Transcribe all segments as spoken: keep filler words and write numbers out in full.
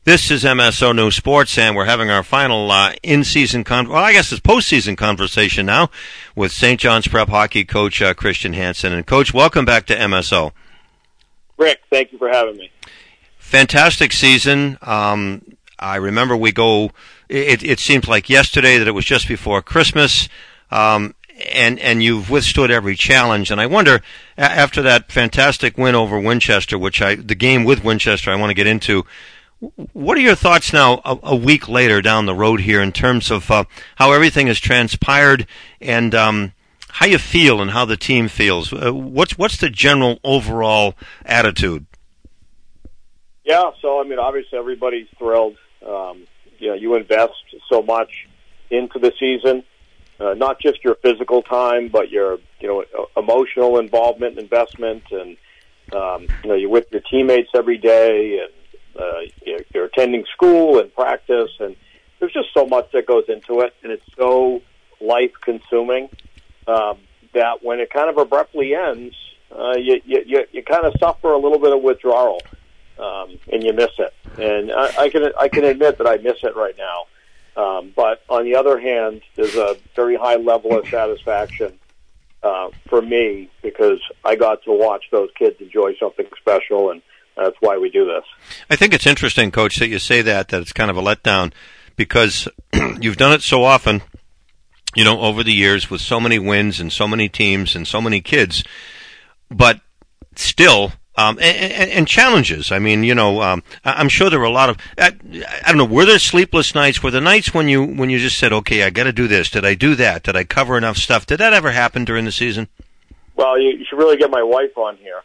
This is M S O News Sports, and we're having our final uh, in-season, con- well, I guess it's post-season conversation now with Saint John's Prep hockey coach uh, Christian Hansen. And, Coach, welcome back to M S O. Rick, thank you for having me. Fantastic season. Um, I remember we go, it, it seemed like yesterday that it was just before Christmas, um, and, and you've withstood every challenge. And I wonder, after that fantastic win over Winchester, which I, the game with Winchester I want to get into, what are your thoughts now, a, a week later down the road here, in terms of uh, how everything has transpired and um, how you feel and how the team feels? Uh, what's what's the general overall attitude? Yeah, so I mean, obviously everybody's thrilled. Um, you know, you invest so much into the season, uh, not just your physical time, but your you know emotional involvement, investment, and um, you know you're with your teammates every day and. Uh, you're attending school and practice, and there's just so much that goes into it, and it's so life-consuming um, that when it kind of abruptly ends, uh, you, you, you kind of suffer a little bit of withdrawal, um, and you miss it. And I, I can I can admit that I miss it right now. Um, but on the other hand, there's a very high level of satisfaction uh, for me because I got to watch those kids enjoy something special, and that's why we do this. I think it's interesting, Coach, that you say that, that it's kind of a letdown, because you've done it so often, you know, over the years with so many wins and so many teams and so many kids, but still, um, and, and, and challenges. I mean, you know, um, I'm sure there were a lot of, I, I don't know, were there sleepless nights? Were there nights when you, when you just said, okay, I got to do this? Did I do that? Did I cover enough stuff? Did that ever happen during the season? Well, you, you should really get my wife on here.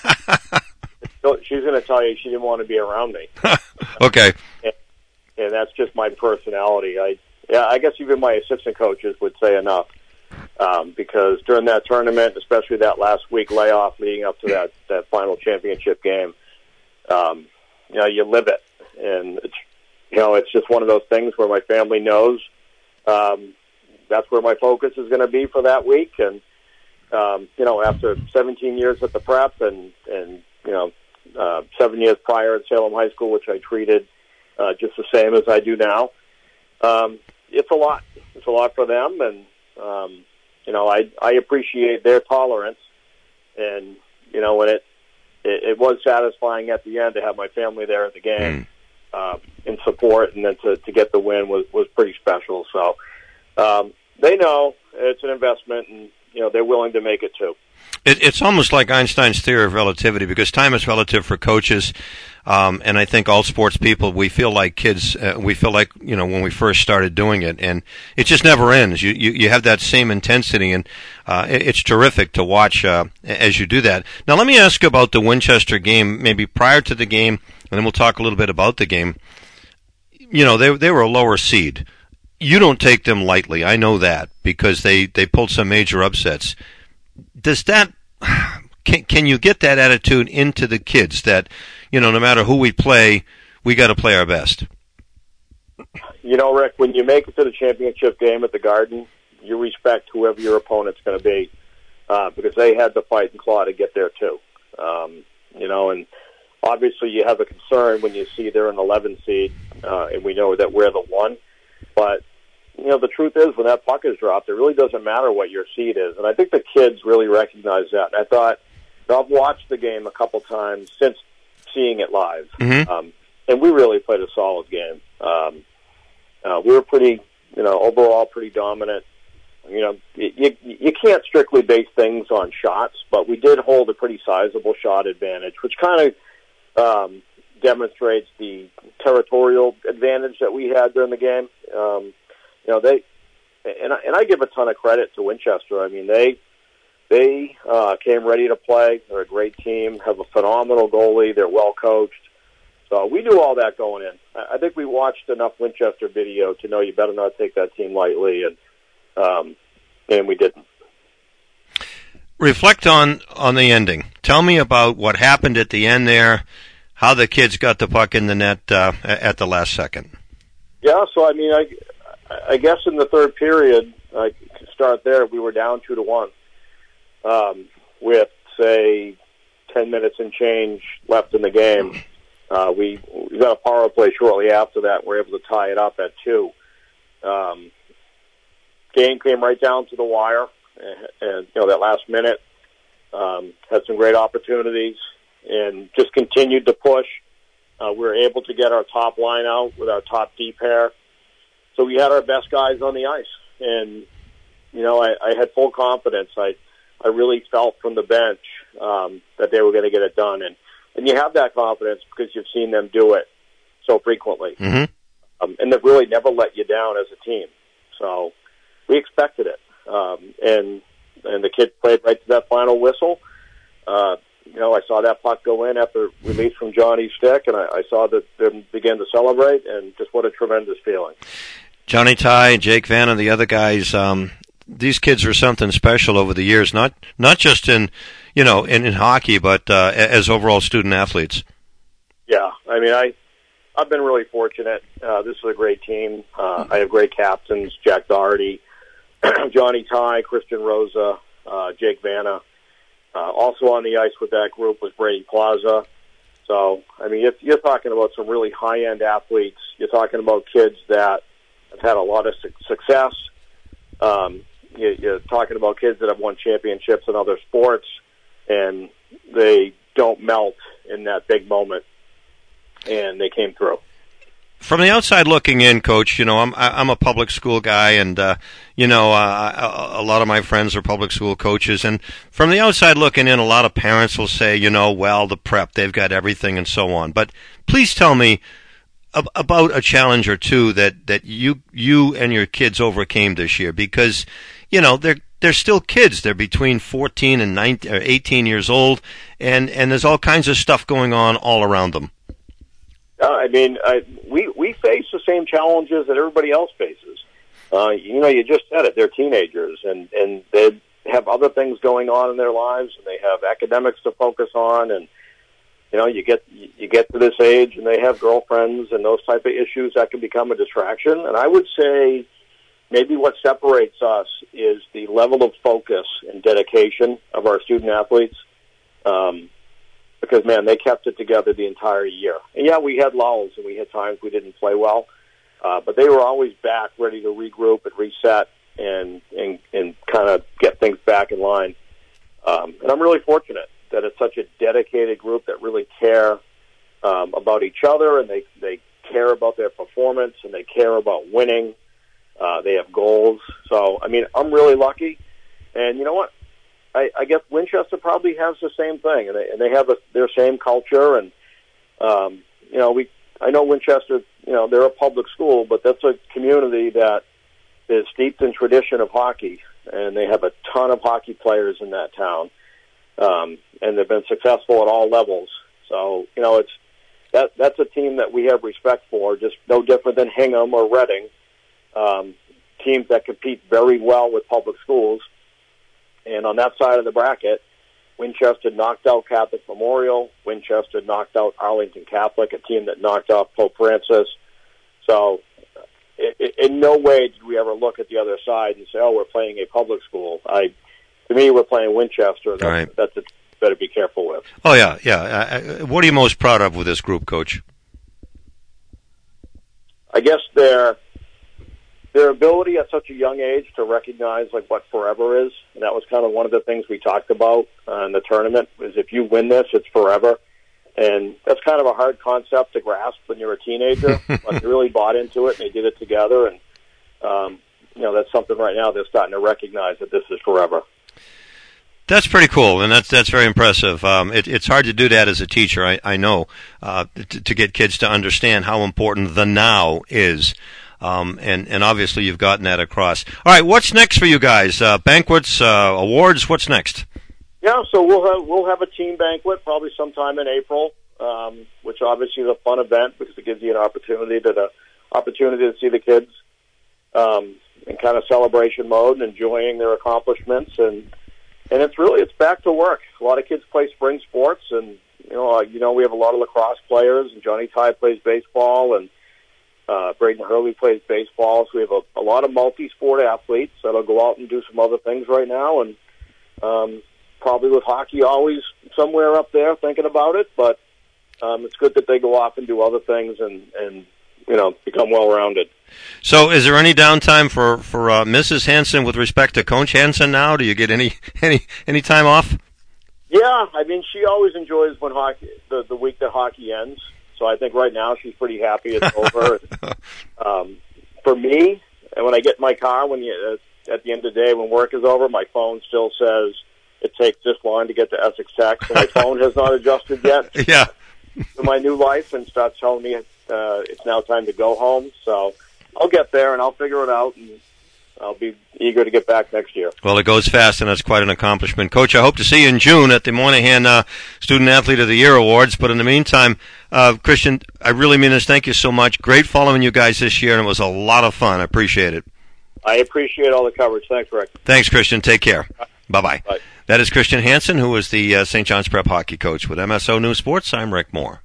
She's going to tell you she didn't want to be around me. Okay. And, and that's just my personality. I, yeah, I guess even my assistant coaches would say enough. Um, because during that tournament, especially that last week layoff leading up to that, that final championship game, um, you know, you live it. And, it's, you know, it's just one of those things where my family knows um, that's where my focus is going to be for that week. And, um, you know, after seventeen years at the prep and, and you know, Uh, seven years prior at Salem High School, which I treated uh, just the same as I do now. Um, it's a lot. It's a lot for them, and um, you know, I I appreciate their tolerance. And you know, when it, it it was satisfying at the end to have my family there at the game mm. uh, in support, and then to to get the win was was pretty special. So um, they know it's an investment, and you know, they're willing to make it too. It, it's almost like Einstein's theory of relativity, because time is relative for coaches, um, and I think all sports people, we feel like kids, uh, we feel like, you know, when we first started doing it, and it just never ends. You you, you have that same intensity, and uh, it, it's terrific to watch uh, as you do that. Now, let me ask you about the Winchester game, maybe prior to the game, and then we'll talk a little bit about the game. You know, they they were a lower seed. You don't take them lightly, I know that, because they, they pulled some major upsets. Does that, can, can you get that attitude into the kids that, you know, no matter who we play, we got to play our best? You know, Rick, when you make it to the championship game at the Garden, you respect whoever your opponent's going to be, uh, because they had to fight and claw to get there too. Um, you know, and obviously you have a concern when you see they're an eleven seed, uh, and we know that we're the one. But, you know, the truth is, when that puck is dropped, it really doesn't matter what your seed is. And I think the kids really recognize that. And I thought, I've watched the game a couple times since seeing it live. Mm-hmm. Um, and we really played a solid game. Um, uh, we were pretty, you know, overall pretty dominant. You know, you, you can't strictly base things on shots, but we did hold a pretty sizable shot advantage, which kind of um, demonstrates the territorial advantage that we had during the game. Um, you know, they and I, and I give a ton of credit to Winchester. I mean, they they uh, came ready to play. They're a great team, have a phenomenal goalie. They're well coached. So we knew all that going in. I think we watched enough Winchester video to know you better not take that team lightly, and um, and we didn't. Reflect on, on the ending. Tell me about what happened at the end there, how the kids got the puck in the net uh, at the last second. Yeah, so I mean, I, I guess in the third period, I can start there, we were down two to one um, with, say, ten minutes and change left in the game. Uh, we we got a power play shortly after that. We were able to tie it up at two. Um, game came right down to the wire, and, and you know that last minute um, had some great opportunities, and just continued to push. Uh, we were able to get our top line out with our top D pair, so we had our best guys on the ice, and you know I, I had full confidence. I I really felt from the bench um, that they were going to get it done, and and you have that confidence because you've seen them do it so frequently. Mm-hmm. Um, and they've really never let you down as a team. So we expected it. Um, and and the kids played right to that final whistle. Uh, you know, I saw that puck go in after release from Johnny's stick, and I, I saw that them begin to celebrate, and just what a tremendous feeling. Johnny Ty, Jake Vanna, the other guys, um, these kids are something special over the years, not not just in, you know, in, in hockey, but uh, as overall student athletes. Yeah, I mean, I... I've been really fortunate. Uh, this is a great team. Uh, I have great captains, Jack Doherty, Johnny Ty, Christian Rosa, uh, Jake Vanna. Uh, also on the ice with that group was Brady Plaza. So, I mean, if you're talking about some really high-end athletes, you're talking about kids that have had a lot of su- success. Um, you, you're talking about kids that have won championships in other sports, and they don't melt in that big moment. And they came through. From the outside looking in, Coach, you know, I'm I'm a public school guy, and uh, you know, uh, a lot of my friends are public school coaches. And from the outside looking in, a lot of parents will say, you know, well, the prep, they've got everything, and so on. But please tell me ab- about a challenge or two that, that you you and your kids overcame this year, because you know they're they're still kids. They're between fourteen and nineteen or eighteen years old, and and there's all kinds of stuff going on all around them. Uh, I mean, I, we we face the same challenges that everybody else faces. Uh, you know, you just said it. They're teenagers, and, and they have other things going on in their lives, and they have academics to focus on. And you know, you get you get to this age, and they have girlfriends and those type of issues that can become a distraction. And I would say maybe what separates us is the level of focus and dedication of our student athletes. Um, Because, man, they kept it together the entire year. And, yeah, we had lulls and we had times we didn't play well. Uh, but they were always back, ready to regroup and reset and and, and kind of get things back in line. Um, and I'm really fortunate that it's such a dedicated group that really care um, about each other, and they, they care about their performance, and they care about winning. Uh, they have goals. So, I mean, I'm really lucky. And you know what? I, I guess Winchester probably has the same thing, and they, and they have a, their same culture. And um, you know, we I know Winchester. You know, they're a public school, but that's a community that is steeped in tradition of hockey, and they have a ton of hockey players in that town, um, and they've been successful at all levels. So you know, it's that that's a team that we have respect for. Just no different than Hingham or Reading, um, teams that compete very well with public schools. And on that side of the bracket, Winchester knocked out Catholic Memorial. Winchester knocked out Arlington Catholic, a team that knocked out Pope Francis. So in no way did we ever look at the other side and say, oh, we're playing a public school. I, to me, we're playing Winchester. That's, right. that's a, better be careful with. Oh, yeah, yeah. Uh, what are you most proud of with this group, Coach? I guess they're... Their ability at such a young age to recognize like what forever is, and that was kind of one of the things we talked about uh, in the tournament, is if you win this, it's forever. And that's kind of a hard concept to grasp when you're a teenager, but they really bought into it, and they did it together. And, um, you know, that's something right now they're starting to recognize that this is forever. That's pretty cool, and that's that's very impressive. Um, it, it's hard to do that as a teacher, I, I know, uh, to, to get kids to understand how important the now is. Um, and, and obviously you've gotten that across. All right, what's next for you guys? Uh, banquets, uh, awards, what's next? Yeah, so we'll have, we'll have a team banquet probably sometime in April, um, which obviously is a fun event because it gives you an opportunity to the opportunity to see the kids um, in kind of celebration mode and enjoying their accomplishments. And and it's really, it's back to work. A lot of kids play spring sports, and, you know, uh, you know we have a lot of lacrosse players, and Johnny Ty plays baseball, and Uh, Braden Hurley plays baseball, so we have a, a lot of multi-sport athletes that'll go out and do some other things right now, and um, probably with hockey always somewhere up there thinking about it, but Um, it's good that they go off and do other things and, and you know, become well-rounded. So is there any downtime for, for uh, Missus Hansen with respect to Coach Hansen now? Do you get any, any, any time off? Yeah, I mean, she always enjoys when hockey, the, the week that hockey ends. So I think right now she's pretty happy it's over. um, for me, and when I get in my car, when you, uh, at the end of the day, when work is over, my phone still says it takes this long to get to Essex Tech. So my phone has not adjusted yet yeah. to my new life and starts telling me uh, it's now time to go home. So I'll get there and I'll figure it out, and I'll be eager to get back next year. Well, it goes fast, and that's quite an accomplishment. Coach, I hope to see you in June at the Moynihan uh, Student Athlete of the Year Awards. But in the meantime, uh, Christian, I really mean this. Thank you so much. Great following you guys this year, and it was a lot of fun. I appreciate it. I appreciate all the coverage. Thanks, Rick. Thanks, Christian. Take care. Bye-bye. Bye. That is Christian Hansen, who is the uh, Saint John's Prep hockey coach with M S O News Sports. I'm Rick Moore.